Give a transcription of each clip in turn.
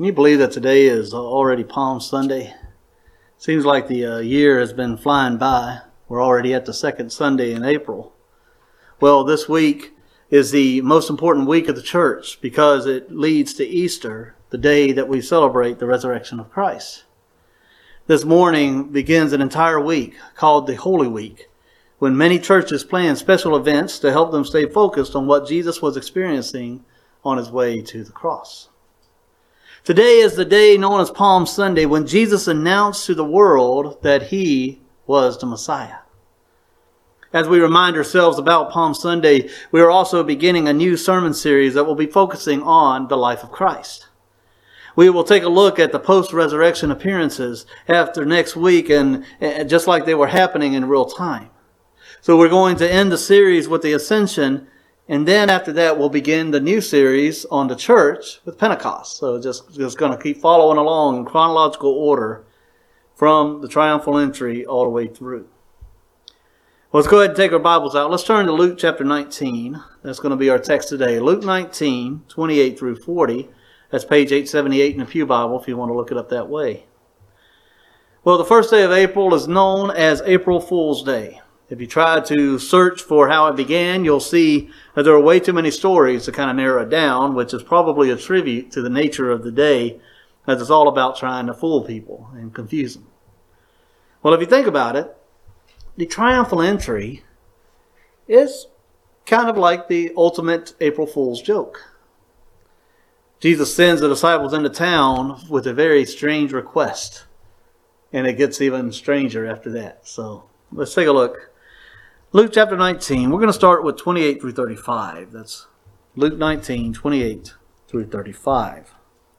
Can you believe that today is already Palm Sunday? Seems like the year has been flying by. We're already at the second Sunday in April. Well, this week is the most important week of the church because it leads to Easter, the day that we celebrate the resurrection of Christ. This morning begins an entire week called the Holy Week, when many churches plan special events to help them stay focused on what Jesus was experiencing on his way to the cross. Today is the day known as Palm Sunday, when Jesus announced to the world that he was the Messiah. As we remind ourselves about Palm Sunday, we are also beginning a new sermon series that will be focusing on the life of Christ. We will take a look at the post-resurrection appearances after next week, and just like they were happening in real time. So we're going to end the series with the Ascension, and then after that we'll begin the new series on the church with Pentecost. So just going to keep following along in chronological order from the triumphal entry all the way through. Well, let's go ahead and take our Bibles out. Let's turn to Luke chapter 19. That's going to be our text today. Luke 19, 28 through 40. That's page 878 in the Pew Bible if you want to look it up that way. Well, the first day of April is known as April Fool's Day. If you try to search for how it began, you'll see that there are way too many stories to kind of narrow it down, which is probably a tribute to the nature of the day, as it's all about trying to fool people and confuse them. Well, if you think about it, the triumphal entry is kind of like the ultimate April Fool's joke. Jesus sends the disciples into town with a very strange request, and it gets even stranger after that. So let's take a look. Luke chapter 19, we're going to start with 28 through 35. That's Luke 19, 28 through 35.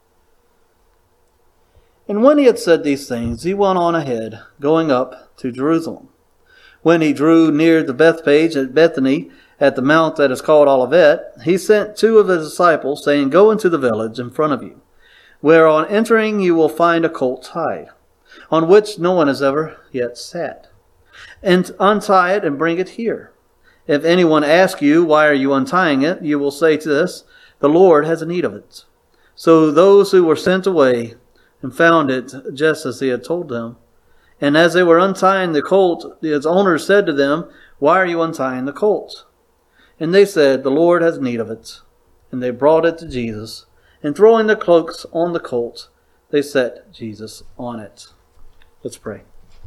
And when he had said these things, he went on ahead, going up to Jerusalem. When he drew near the Bethphage at Bethany, at the mount that is called Olivet, he sent two of his disciples, saying, Go into the village in front of you, where on entering you will find a colt tied, on which no one has ever yet sat. And untie it and bring it here. If anyone asks you, Why are you untying it? You will say to this, The Lord has need of it. So those who were sent away and found it just as he had told them. And as they were untying the colt, its owner said to them, Why are you untying the colt? And they said, The Lord has need of it. And they brought it to Jesus. And throwing their cloaks on the colt, they set Jesus on it. Let's pray.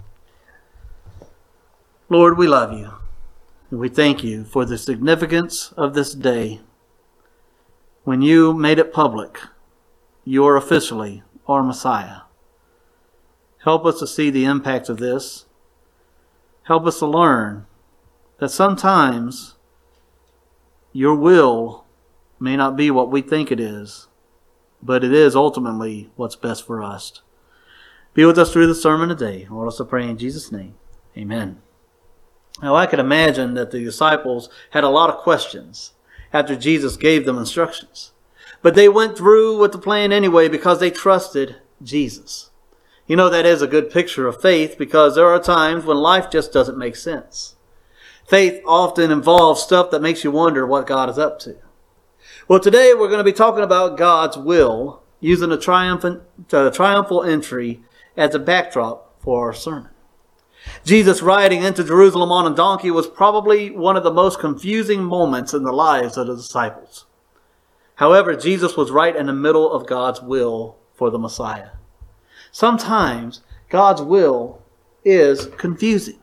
Lord, we love you, and we thank you for the significance of this day. When you made it public, you are officially our Messiah. Help us to see the impact of this. Help us to learn that sometimes your will may not be what we think it is, but it is ultimately what's best for us. Be with us through the sermon today. I want us to pray in Jesus' name. Amen. Now, I could imagine that the disciples had a lot of questions after Jesus gave them instructions. But they went through with the plan anyway because they trusted Jesus. You know, that is a good picture of faith because there are times when life just doesn't make sense. Faith often involves stuff that makes you wonder what God is up to. Well, today we're going to be talking about God's will using the triumphal entry as a backdrop for our sermon. Jesus riding into Jerusalem on a donkey was probably one of the most confusing moments in the lives of the disciples. However, Jesus was right in the middle of God's will for the Messiah. Sometimes God's will is confusing.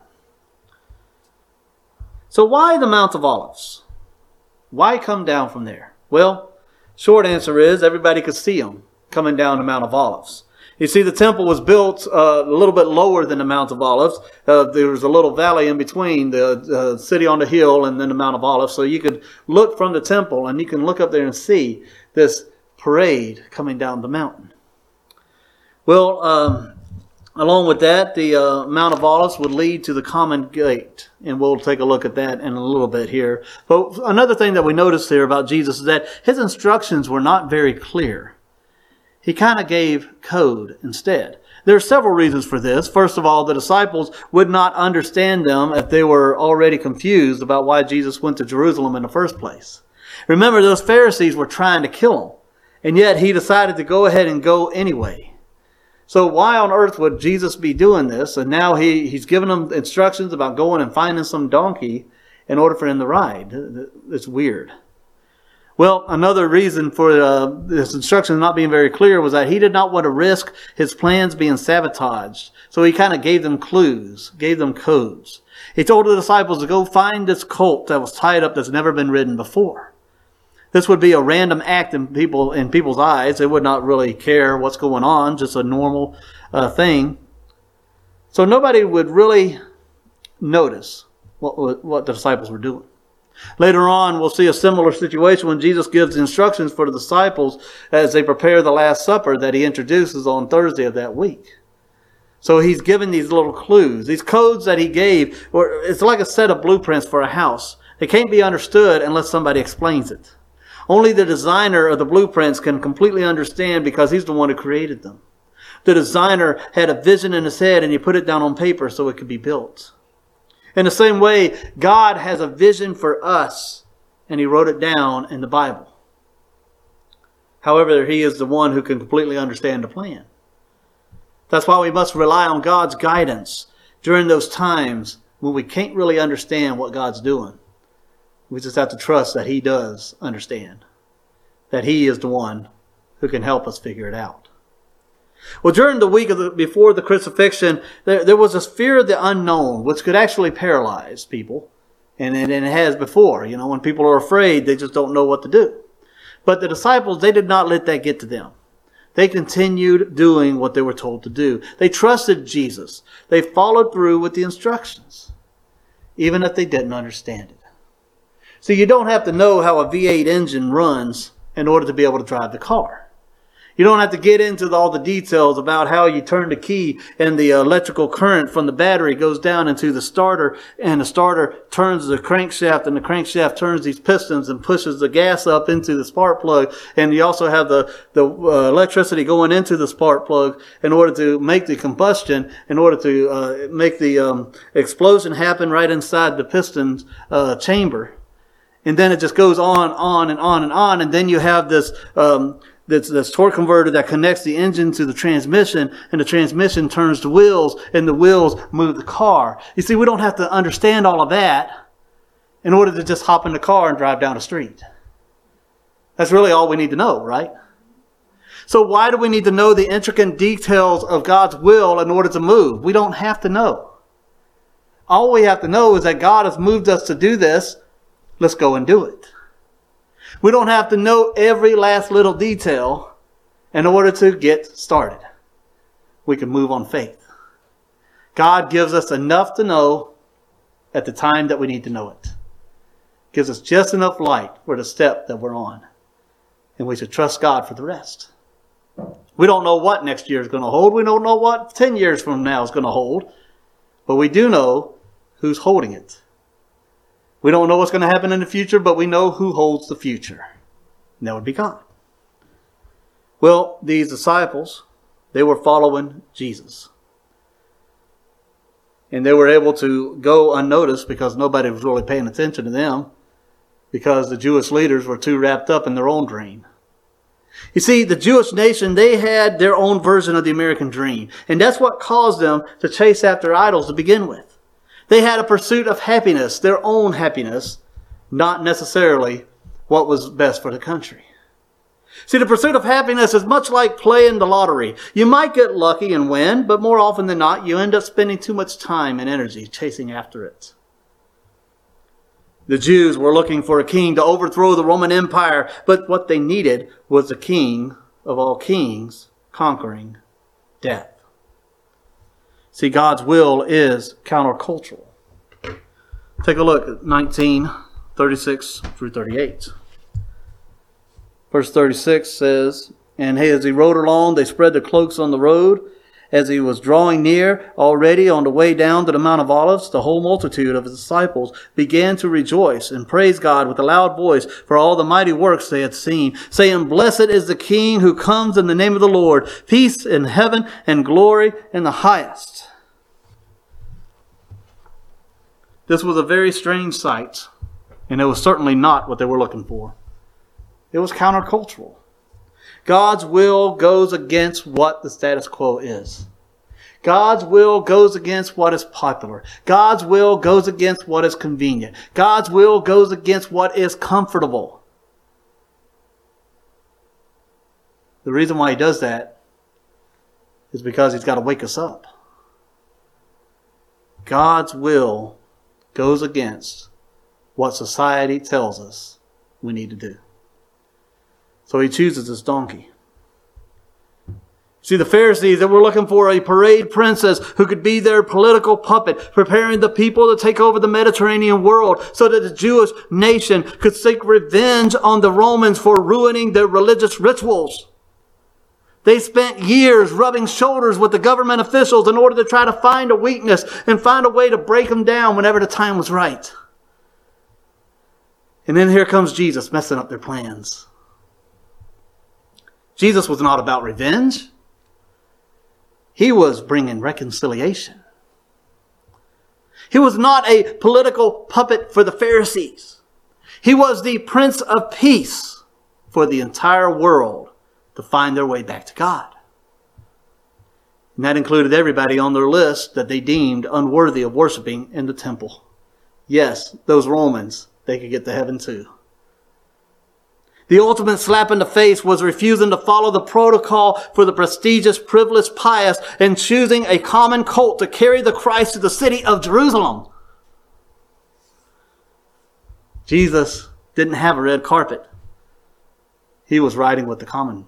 So why the Mount of Olives? Why come down from there? Well, short answer is everybody could see him coming down the Mount of Olives. You see, the temple was built a little bit lower than the Mount of Olives. There was a little valley in between the city on the hill and then the Mount of Olives. So you could look from the temple and you can look up there and see this parade coming down the mountain. Well, along with that, the Mount of Olives would lead to the common gate. And we'll take a look at that in a little bit here. But another thing that we notice here about Jesus is that his instructions were not very clear. He kind of gave code instead. There are several reasons for this. First of all, the disciples would not understand them if they were already confused about why Jesus went to Jerusalem in the first place. Remember, those Pharisees were trying to kill him. And yet he decided to go ahead and go anyway. So why on earth would Jesus be doing this? And now he's giving them instructions about going and finding some donkey in order for him to ride. It's weird. Well, another reason for this instruction not being very clear was that he did not want to risk his plans being sabotaged. So he kind of gave them clues, gave them codes. He told the disciples to go find this colt that was tied up that's never been ridden before. This would be a random act in people's eyes. They would not really care what's going on, just a normal thing. So nobody would really notice what the disciples were doing. Later on, we'll see a similar situation when Jesus gives instructions for the disciples as they prepare the Last Supper that he introduces on Thursday of that week. So he's given these little clues, these codes that he gave. It's like a set of blueprints for a house. They can't be understood unless somebody explains it. Only the designer of the blueprints can completely understand because he's the one who created them. The designer had a vision in his head and he put it down on paper so it could be built. In the same way, God has a vision for us and he wrote it down in the Bible. However, he is the one who can completely understand the plan. That's why we must rely on God's guidance during those times when we can't really understand what God's doing. We just have to trust that he does understand. That he is the one who can help us figure it out. Well, during the week before the crucifixion, there was this fear of the unknown, which could actually paralyze people. And it has before. You know, when people are afraid, they just don't know what to do. But the disciples, they did not let that get to them. They continued doing what they were told to do. They trusted Jesus. They followed through with the instructions, even if they didn't understand it. So you don't have to know how a V8 engine runs in order to be able to drive the car. You don't have to get into all the details about how you turn the key and the electrical current from the battery goes down into the starter, and the starter turns the crankshaft, and the crankshaft turns these pistons and pushes the gas up into the spark plug. And you also have the electricity going into the spark plug in order to make the combustion, in order to make the explosion happen right inside the piston chamber. And then it just goes on and on and on. And then you have this torque converter that connects the engine to the transmission, and the transmission turns the wheels, and the wheels move the car. You see, we don't have to understand all of that in order to just hop in the car and drive down the street. That's really all we need to know, right? So why do we need to know the intricate details of God's will in order to move? We don't have to know. All we have to know is that God has moved us to do this. Let's go and do it. We don't have to know every last little detail in order to get started. We can move on faith. God gives us enough to know at the time that we need to know it. Gives us just enough light for the step that we're on. And we should trust God for the rest. We don't know what next year is going to hold. We don't know what 10 years from now is going to hold. But we do know who's holding it. We don't know what's going to happen in the future, but we know who holds the future. And that would be God. Well, these disciples, they were following Jesus. And they were able to go unnoticed because nobody was really paying attention to them, because the Jewish leaders were too wrapped up in their own dream. You see, the Jewish nation, they had their own version of the American dream. And that's what caused them to chase after idols to begin with. They had a pursuit of happiness, their own happiness, not necessarily what was best for the country. See, the pursuit of happiness is much like playing the lottery. You might get lucky and win, but more often than not, you end up spending too much time and energy chasing after it. The Jews were looking for a king to overthrow the Roman Empire, but what they needed was the king of all kings conquering death. See, God's will is countercultural. Take a look at 19:36 through 38. Verse 36 says, "And as he rode along, they spread their cloaks on the road. As he was drawing near, already on the way down to the Mount of Olives, the whole multitude of his disciples began to rejoice and praise God with a loud voice for all the mighty works they had seen, saying, 'Blessed is the King who comes in the name of the Lord, peace in heaven and glory in the highest.'" This was a very strange sight, and it was certainly not what they were looking for. It was countercultural. God's will goes against what the status quo is. God's will goes against what is popular. God's will goes against what is convenient. God's will goes against what is comfortable. The reason why he does that is because he's got to wake us up. God's will goes against what society tells us we need to do. So he chooses this donkey. See, the Pharisees, that were looking for a parade princess who could be their political puppet, preparing the people to take over the Mediterranean world so that the Jewish nation could seek revenge on the Romans for ruining their religious rituals. They spent years rubbing shoulders with the government officials in order to try to find a weakness and find a way to break them down whenever the time was right. And then here comes Jesus messing up their plans. Jesus was not about revenge. He was bringing reconciliation. He was not a political puppet for the Pharisees. He was the Prince of Peace for the entire world to find their way back to God. And that included everybody on their list that they deemed unworthy of worshiping in the temple. Yes, those Romans, they could get to heaven too. The ultimate slap in the face was refusing to follow the protocol for the prestigious, privileged, pious, and choosing a common colt to carry the Christ to the city of Jerusalem. Jesus didn't have a red carpet. He was riding with the common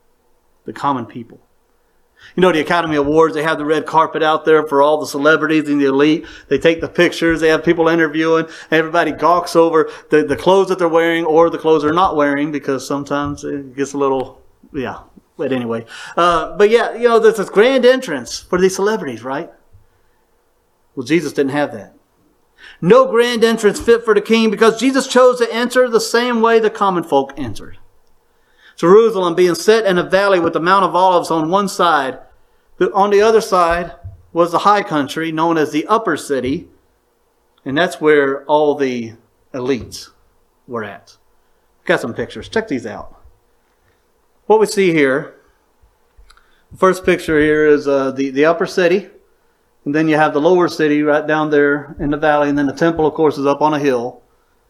people. You know, the Academy Awards, they have the red carpet out there for all the celebrities and the elite. They take the pictures. They have people interviewing. Everybody gawks over the clothes that they're wearing or the clothes they're not wearing, because sometimes it gets a little, yeah. But anyway. But yeah, you know, there's this grand entrance for these celebrities, right? Well, Jesus didn't have that. No grand entrance fit for the king, because Jesus chose to enter the same way the common folk entered. Jerusalem being set in a valley with the Mount of Olives on one side. On the other side was the high country known as the upper city. And that's where all the elites were at. Got some pictures. Check these out. What we see here, the first picture here is the upper city. And then you have the lower city right down there in the valley. And then the temple, of course, is up on a hill.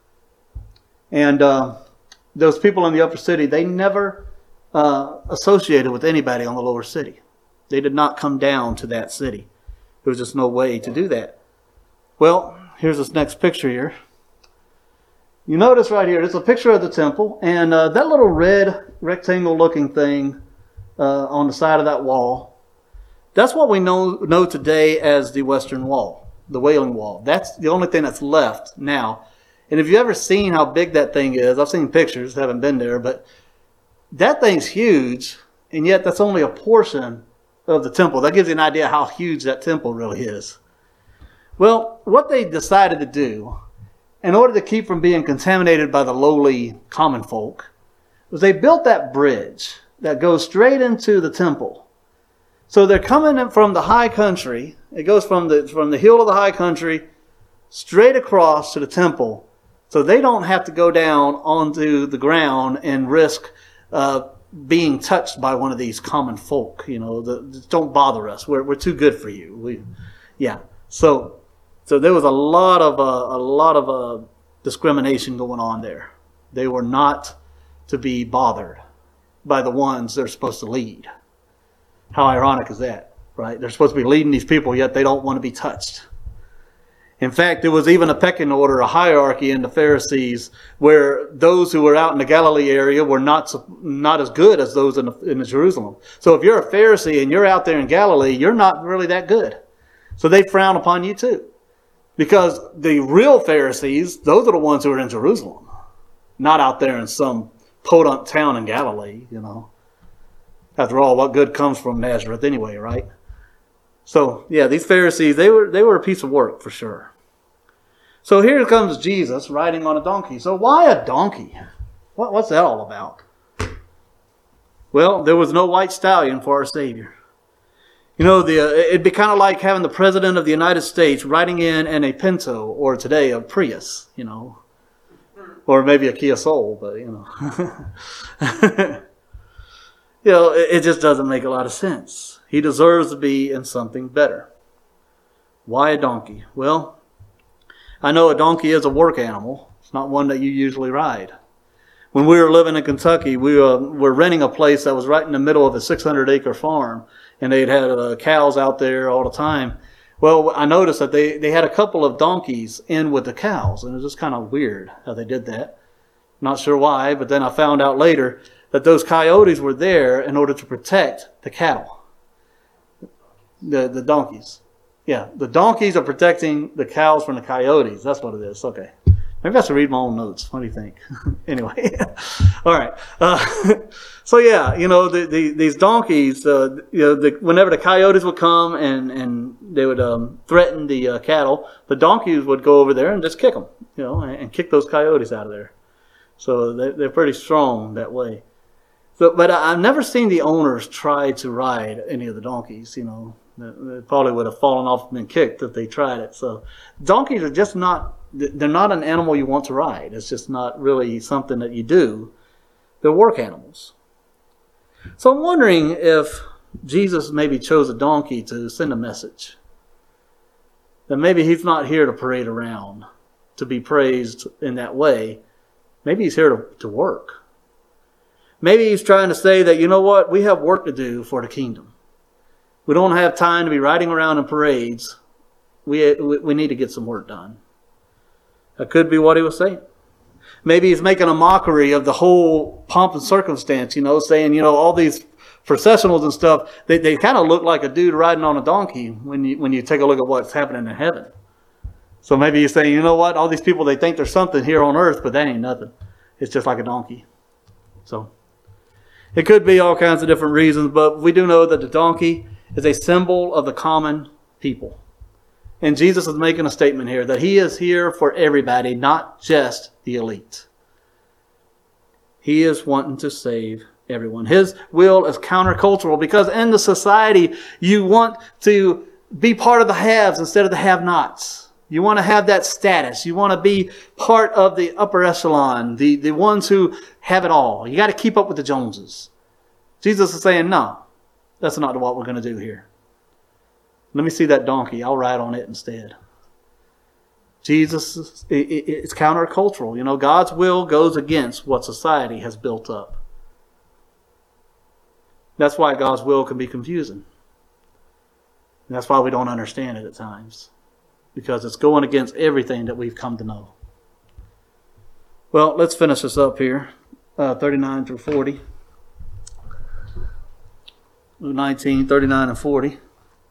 And those people in the upper city, they never associated with anybody on the lower city. They did not come down to that city. There was just no way to do that. Well, here's this next picture here. You notice right here, it's a picture of the temple, and that little red rectangle-looking thing on the side of that wall, that's what we know today as the Western Wall, the Wailing Wall. That's the only thing that's left now. And if you've ever seen how big that thing is, I've seen pictures, haven't been there, but that thing's huge, and yet that's only a portion of the temple. That gives you an idea how huge that temple really is. Well, what they decided to do, in order to keep from being contaminated by the lowly common folk, was they built that bridge that goes straight into the temple. So they're coming in from the high country. It goes from the hill of the high country straight across to the temple. So they don't have to go down onto the ground and risk being touched by one of these common folk. You know, don't bother us. We're too good for you. So there was a lot of discrimination going on there. They were not to be bothered by the ones they're supposed to lead. How ironic is that, right? They're supposed to be leading these people, yet they don't want to be touched. In fact, there was even a pecking order, a hierarchy in the Pharisees, where those who were out in the Galilee area were not as good as those in Jerusalem. So if you're a Pharisee and you're out there in Galilee, you're not really that good. So they frown upon you too. Because the real Pharisees, those are the ones who are in Jerusalem, not out there in some podunk town in Galilee, you know. After all, what good comes from Nazareth anyway, right? So, yeah, these Pharisees, they were a piece of work for sure. So here comes Jesus riding on a donkey. So why a donkey? What's that all about? Well, there was no white stallion for our Savior. You know, it'd be kind of like having the President of the United States riding in a Pinto, or today a Prius, you know. Or maybe a Kia Soul, but, you know. it just doesn't make a lot of sense. He deserves to be in something better. Why a donkey? Well, I know a donkey is a work animal. It's not one that you usually ride. When we were living in Kentucky, we were renting a place that was right in the middle of a 600-acre farm, and they'd had cows out there all the time. Well, I noticed that they had a couple of donkeys in with the cows, and it was just kind of weird how they did that. Not sure why, but then I found out later that those coyotes were there in order to protect the cattle. The donkeys. Yeah, the donkeys are protecting the cows from the coyotes. That's what it is. Okay. Maybe I should read my own notes. What do you think? Anyway. All right. So yeah, these donkeys, whenever the coyotes would come and they would threaten the cattle, the donkeys would go over there and just kick them, and kick those coyotes out of there. So they're pretty strong that way. But I've never seen the owners try to ride any of the donkeys, They probably would have fallen off and been kicked if they tried it. So donkeys are just they're not an animal you want to ride. It's just not really something that you do. They're work animals. So I'm wondering if Jesus maybe chose a donkey to send a message. That maybe he's not here to parade around, to be praised in that way. Maybe he's here to work. Maybe he's trying to say that, we have work to do for the kingdom. We don't have time to be riding around in parades. We need to get some work done. That could be what he was saying. Maybe he's making a mockery of the whole pomp and circumstance, saying, all these processionals and stuff, they kind of look like a dude riding on a donkey when you take a look at what's happening in heaven. So maybe he's saying, all these people, they think there's something here on earth, but that ain't nothing. It's just like a donkey. So it could be all kinds of different reasons, but we do know that the donkey is a symbol of the common people. And Jesus is making a statement here that he is here for everybody, not just the elite. He is wanting to save everyone. His will is countercultural because in the society, you want to be part of the haves instead of the have-nots. You want to have that status. You want to be part of the upper echelon, the ones who have it all. You got to keep up with the Joneses. Jesus is saying, no, that's not what we're going to do here. Let me see that donkey. I'll ride on it instead. Jesus, it's countercultural. God's will goes against what society has built up. That's why God's will can be confusing. And that's why we don't understand it at times. Because it's going against everything that we've come to know. Well, let's finish this up here. 39 through 40. Luke 19, 39 and 40.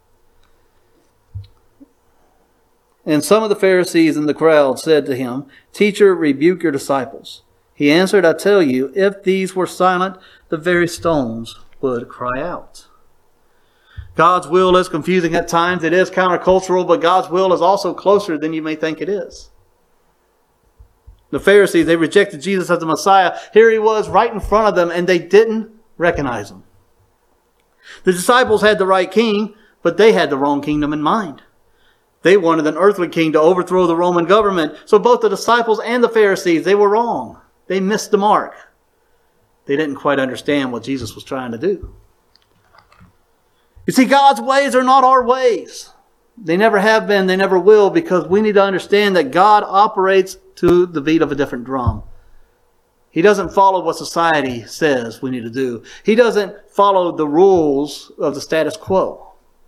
And some of the Pharisees in the crowd said to him, "Teacher, rebuke your disciples." He answered, "I tell you, if these were silent, the very stones would cry out." God's will is confusing at times. It is countercultural, but God's will is also closer than you may think it is. The Pharisees, they rejected Jesus as the Messiah. Here he was right in front of them, and they didn't recognize him. The disciples had the right king, but they had the wrong kingdom in mind. They wanted an earthly king to overthrow the Roman government. So both the disciples and the Pharisees, they were wrong. They missed the mark. They didn't quite understand what Jesus was trying to do. You see, God's ways are not our ways. They never have been, they never will, because we need to understand that God operates to the beat of a different drum. He doesn't follow what society says we need to do. He doesn't follow the rules of the status quo.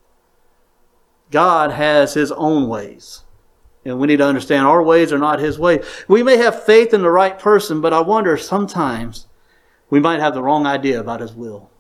God has his own ways. And we need to understand our ways are not his ways. We may have faith in the right person, but I wonder sometimes we might have the wrong idea about his will.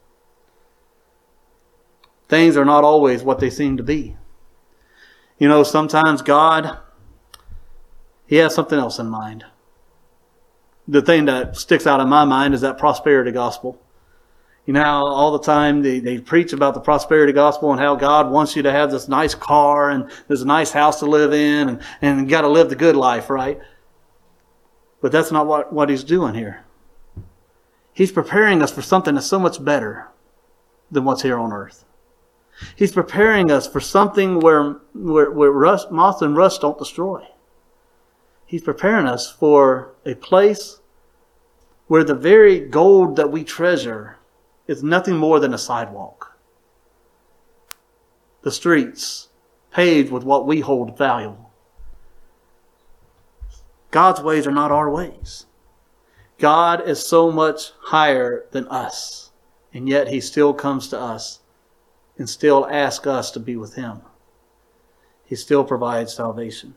Things are not always what they seem to be. Sometimes God, he has something else in mind. The thing that sticks out in my mind is that prosperity gospel. How all the time they preach about the prosperity gospel and how God wants you to have this nice car and this nice house to live in and you got to live the good life, right? But that's not what he's doing here. He's preparing us for something that's so much better than what's here on earth. He's preparing us for something where moth and rust don't destroy. He's preparing us for a place where the very gold that we treasure is nothing more than a sidewalk. The streets paved with what we hold valuable. God's ways are not our ways. God is so much higher than us, and yet He still comes to us and still asks us to be with Him. He still provides salvation.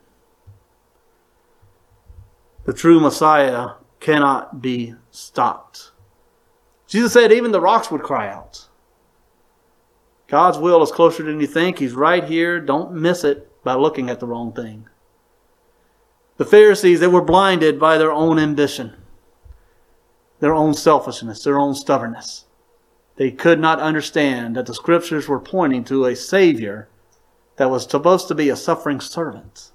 The true Messiah cannot be stopped. Jesus said even the rocks would cry out. God's will is closer than you think. He's right here. Don't miss it by looking at the wrong thing. The Pharisees, they were blinded by their own ambition, their own selfishness, their own stubbornness. They could not understand that the Scriptures were pointing to a Savior that was supposed to be a suffering servant.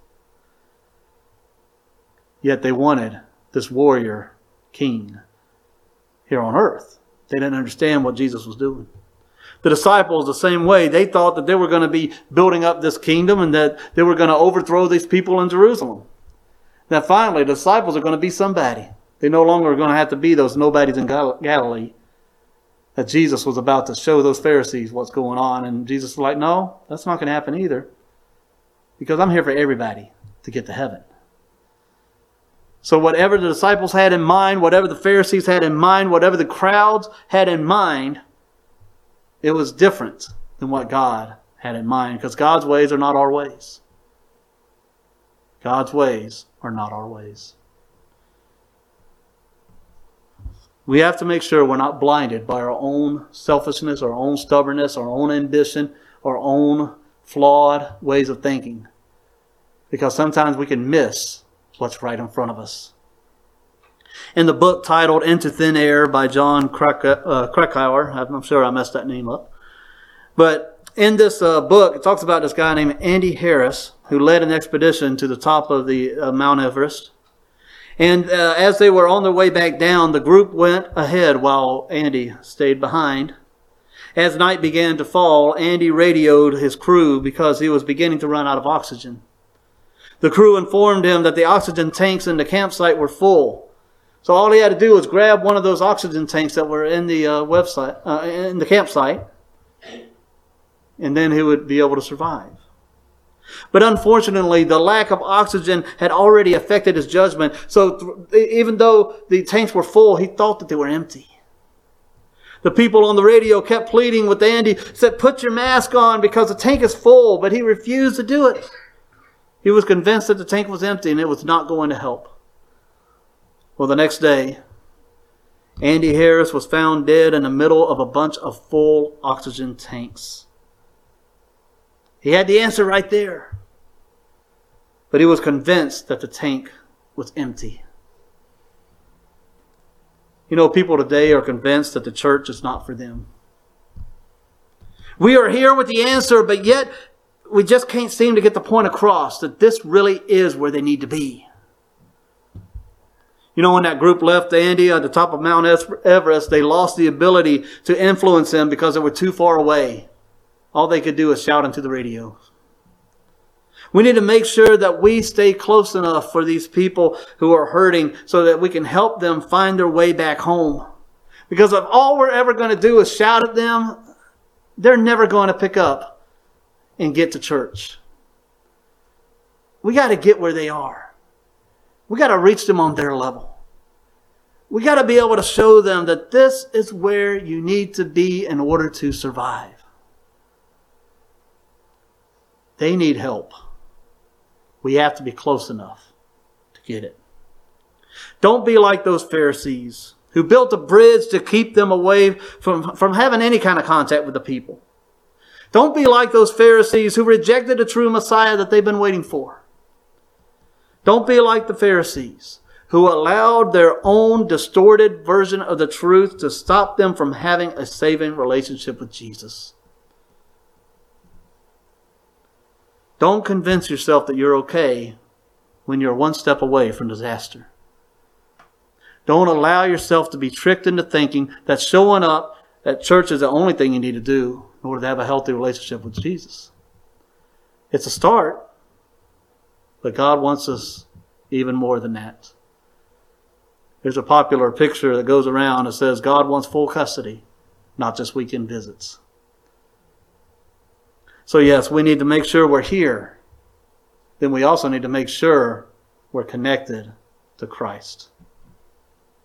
Yet they wanted this warrior king here on earth. They didn't understand what Jesus was doing. The disciples, the same way, they thought that they were going to be building up this kingdom and that they were going to overthrow these people in Jerusalem. Now finally, the disciples are going to be somebody. They no longer are going to have to be those nobodies in Galilee. That Jesus was about to show those Pharisees what's going on. And Jesus was like, no, that's not going to happen either. Because I'm here for everybody to get to heaven. So whatever the disciples had in mind, whatever the Pharisees had in mind, whatever the crowds had in mind, it was different than what God had in mind. Because God's ways are not our ways. God's ways are not our ways. We have to make sure we're not blinded by our own selfishness, our own stubbornness, our own ambition, our own flawed ways of thinking. Because sometimes we can miss what's right in front of us. In the book titled Into Thin Air by John Krakauer, I'm sure I messed that name up. But in this book, it talks about this guy named Andy Harris, who led an expedition to the top of the Mount Everest. And as they were on their way back down, the group went ahead while Andy stayed behind. As night began to fall, Andy radioed his crew because he was beginning to run out of oxygen. The crew informed him that the oxygen tanks in the campsite were full. So all he had to do was grab one of those oxygen tanks that were in the in the campsite, and then he would be able to survive. But unfortunately, the lack of oxygen had already affected his judgment. So even though the tanks were full, he thought that they were empty. The people on the radio kept pleading with Andy, said, put your mask on because the tank is full, but he refused to do it. He was convinced that the tank was empty and it was not going to help. Well, the next day, Andy Harris was found dead in the middle of a bunch of full oxygen tanks. He had the answer right there. But he was convinced that the tank was empty. You know, people today are convinced that the church is not for them. We are here with the answer, but yet we just can't seem to get the point across that this really is where they need to be. You know, when that group left Andy at the top of Mount Everest, they lost the ability to influence him because they were too far away. All they could do is shout into the radio. We need to make sure that we stay close enough for these people who are hurting so that we can help them find their way back home. Because if all we're ever going to do is shout at them, they're never going to pick up and get to church. We got to get where they are. We got to reach them on their level. We got to be able to show them that this is where you need to be in order to survive. They need help. We have to be close enough to get it. Don't be like those Pharisees who built a bridge to keep them away from having any kind of contact with the people. Don't be like those Pharisees who rejected the true Messiah that they've been waiting for. Don't be like the Pharisees who allowed their own distorted version of the truth to stop them from having a saving relationship with Jesus. Don't convince yourself that you're okay when you're one step away from disaster. Don't allow yourself to be tricked into thinking that showing up at church is the only thing you need to do in order to have a healthy relationship with Jesus. It's a start, but God wants us even more than that. There's a popular picture that goes around that says God wants full custody not just weekend visits. So yes, we need to make sure we're here. Then we also need to make sure we're connected to Christ.